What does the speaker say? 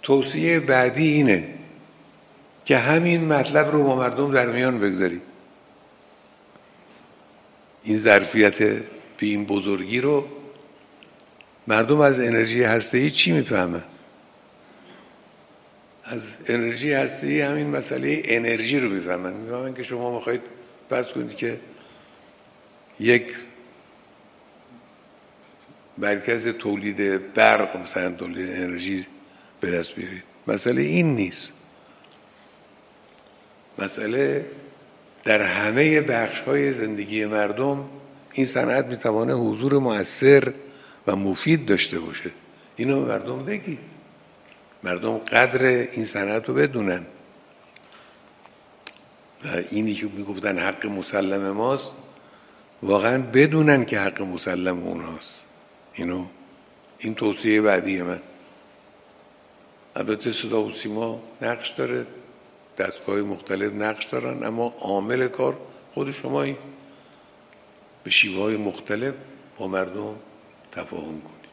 توصیه بعدی اینه که همین مطلب رو با مردم در میان بگذاریم. این ظرفیت به این بزرگی رو مردم از انرژی هسته‌ای چی میفهمن؟ از انرژی هسته‌ای همین مسئله انرژی رو میفهمن که شما میخواید فرض کنید که یک مرکز تولید برق مثلا تولید انرژی به دست بیارید. مسئله این نیست. مسئله در همه بخش‌های زندگی مردم این صنعت میتوانه حضور مؤثر و مفید داشته باشه. اینو به مردم بگی. مردم قدر این صنعت رو بدونن. و اینی که میگفتن حق مسلم ماست واقعا بدونن که حق مسلم اوناست. این توصیه بعدی من. البته صدا و سیما نقش داره، دستگاه مختلف نقش دارن، اما عامل کار خود شمایی. به شیوه‌های مختلف با مردم تفاهم کنید.